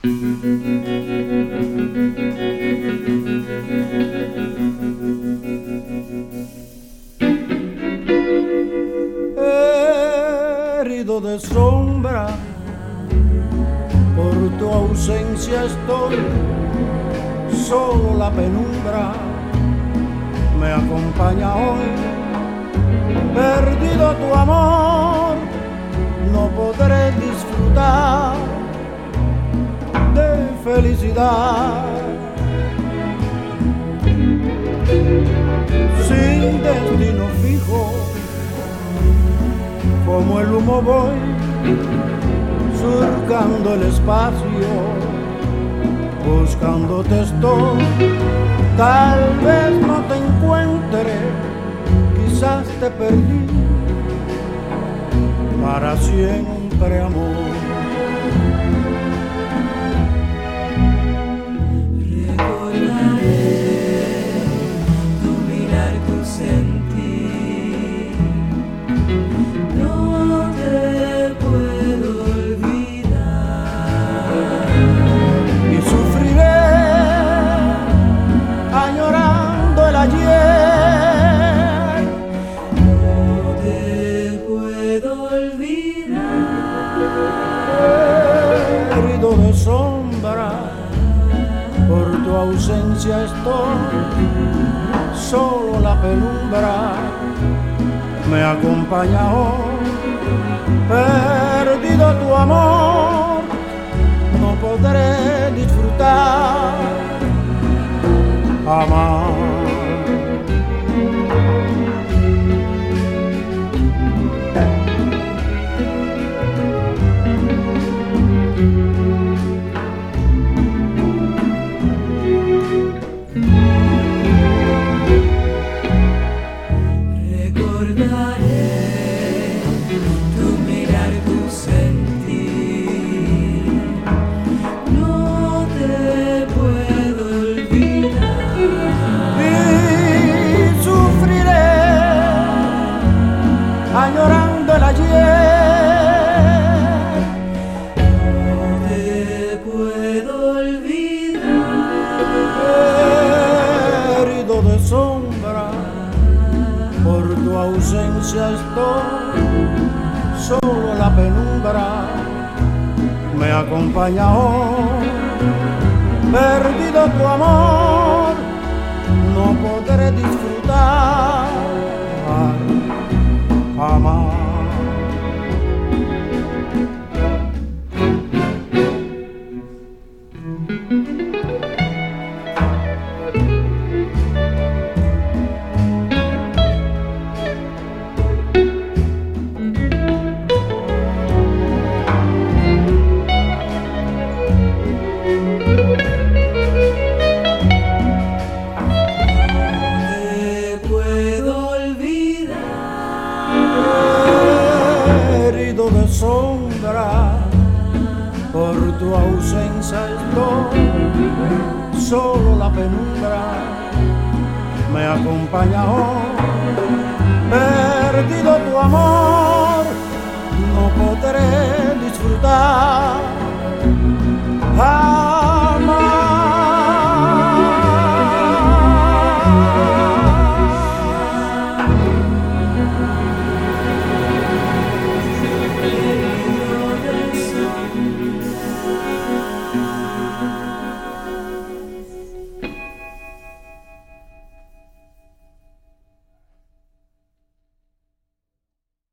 Herido de sombra, por tu ausencia estoy, solo la penumbra me acompaña hoy. Perdido tu amor, no podré disfrutar de felicidad. Sin destino fijo, como el humo voy surcando el espacio, buscándote estoy. Tal vez no te encuentre, quizás te perdí para siempre, amor. Ausencia estoy, solo la penumbra me acompaña hoy. Perdido tu amor, no podré disfrutar jamás. Añorando el ayer, no te puedo olvidar. Herido de sombra, por tu ausencia estoy, solo la penumbra me acompaña hoy. Perdido tu amor, no podré disfrutar jamás. Sombra, por tu ausencia estoy, solo la penumbra me acompaña hoy. Perdido tu amor, no podré disfrutar